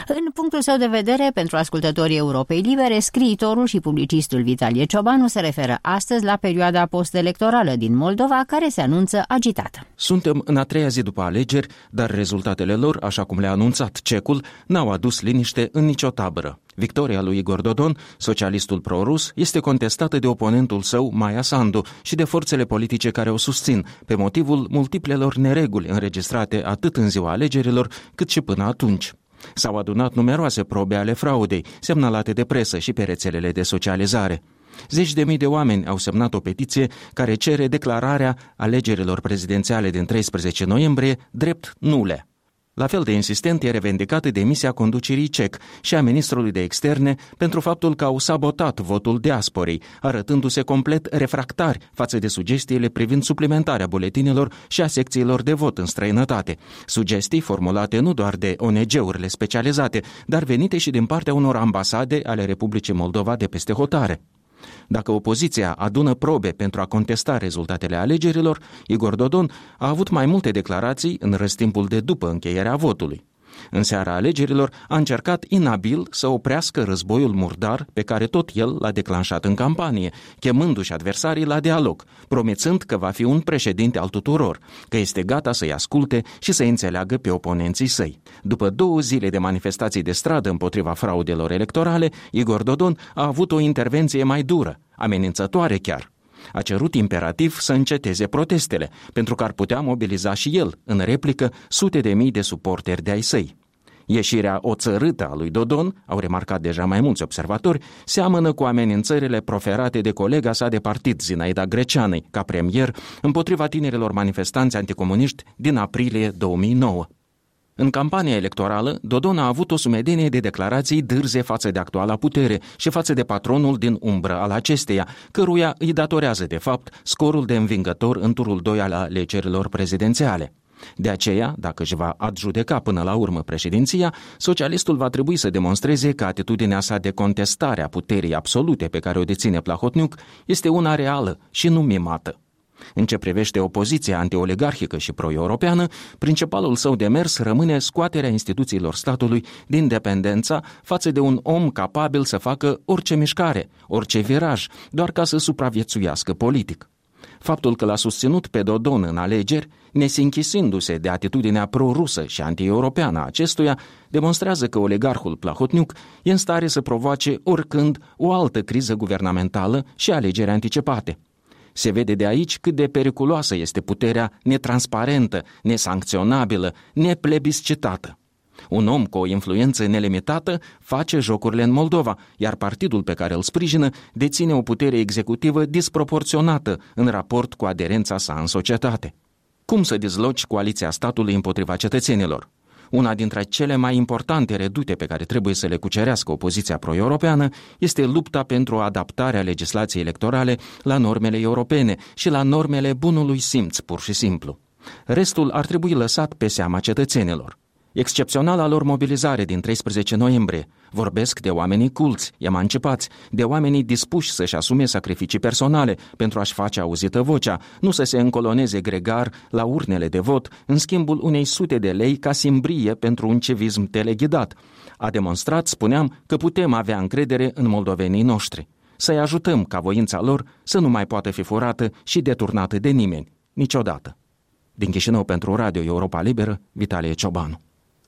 În punctul său de vedere, pentru ascultătorii Europei Libere, scriitorul și publicistul Vitalie Ciobanu se referă astăzi la perioada post-electorală din Moldova, care se anunță agitată. Suntem în a treia zi după alegeri, dar rezultatele lor, așa cum le-a anunțat Cecul, n-au adus liniște în nicio tabără. Victoria lui Igor Dodon, socialistul pro-rus, este contestată de oponentul său, Maia Sandu, și de forțele politice care o susțin, pe motivul multiplelor nereguli înregistrate atât în ziua alegerilor, cât și până atunci. S-au adunat numeroase probe ale fraudei, semnalate de presă și pe rețelele de socializare. Zeci de mii de oameni au semnat o petiție care cere declararea alegerilor prezidențiale din 13 noiembrie drept nule. La fel de insistent e revendicată demisia conducerii CEC și a ministrului de externe pentru faptul că au sabotat votul diasporei, arătându-se complet refractari față de sugestiile privind suplimentarea buletinelor și a secțiilor de vot în străinătate. Sugestii formulate nu doar de ONG-urile specializate, dar venite și din partea unor ambasade ale Republicii Moldova de peste hotare. Dacă opoziția adună probe pentru a contesta rezultatele alegerilor, Igor Dodon a avut mai multe declarații în răstimpul de după încheierea votului. În seara alegerilor a încercat inabil să oprească războiul murdar pe care tot el l-a declanșat în campanie, chemându-și adversarii la dialog, promițând că va fi un președinte al tuturor, că este gata să-i asculte și să înțeleagă pe oponenții săi. După 2 zile de manifestații de stradă împotriva fraudelor electorale, Igor Dodon a avut o intervenție mai dură, amenințătoare chiar. A cerut imperativ să înceteze protestele, pentru că ar putea mobiliza și el, în replică, sute de mii de suporteri de ai săi. Ieșirea oțărâtă a lui Dodon, au remarcat deja mai mulți observatori, seamănă cu amenințările proferate de colega sa de partid, Zinaida Greceanei, ca premier, împotriva tinerilor manifestanți anticomuniști din aprilie 2009. În campania electorală, Dodon a avut o sumedenie de declarații dârze față de actuala putere și față de patronul din umbră al acesteia, căruia îi datorează, de fapt, scorul de învingător în turul 2 al alegerilor prezidențiale. De aceea, dacă își va adjudeca până la urmă președinția, socialistul va trebui să demonstreze că atitudinea sa de contestare a puterii absolute pe care o deține Plahotniuc este una reală și nu mimată. În ce privește opoziția antioligarhică și pro-europeană, principalul său demers rămâne scoaterea instituțiilor statului din dependența față de un om capabil să facă orice mișcare, orice viraj, doar ca să supraviețuiască politic. Faptul că l-a susținut pe Dodon în alegeri, nesinchisindu-se de atitudinea pro-rusă și anti-europeană a acestuia, demonstrează că oligarhul Plahotniuc e în stare să provoace oricând o altă criză guvernamentală și alegeri anticipate. Se vede de aici cât de periculoasă este puterea netransparentă, nesancționabilă, neplebiscitată. Un om cu o influență nelimitată face jocurile în Moldova, iar partidul pe care îl sprijină deține o putere executivă disproporționată în raport cu aderența sa în societate. Cum să dezloci coaliția statului împotriva cetățenilor? Una dintre cele mai importante redute pe care trebuie să le cucerească opoziția pro-europeană este lupta pentru adaptarea legislației electorale la normele europene și la normele bunului simț, pur și simplu. Restul ar trebui lăsat pe seama cetățenilor. Excepționala lor mobilizare din 13 noiembrie vorbesc de oamenii culți, emancipați, de oamenii dispuși să-și asume sacrificii personale pentru a-și face auzită vocea, nu să se încoloneze gregar la urnele de vot în schimbul unei sute de lei ca simbrie pentru un civism teleghidat. A demonstrat, spuneam, că putem avea încredere în moldovenii noștri. Să-i ajutăm ca voința lor să nu mai poată fi furată și deturnată de nimeni, niciodată. Din Chișinău pentru Radio Europa Liberă, Vitalie Ciobanu.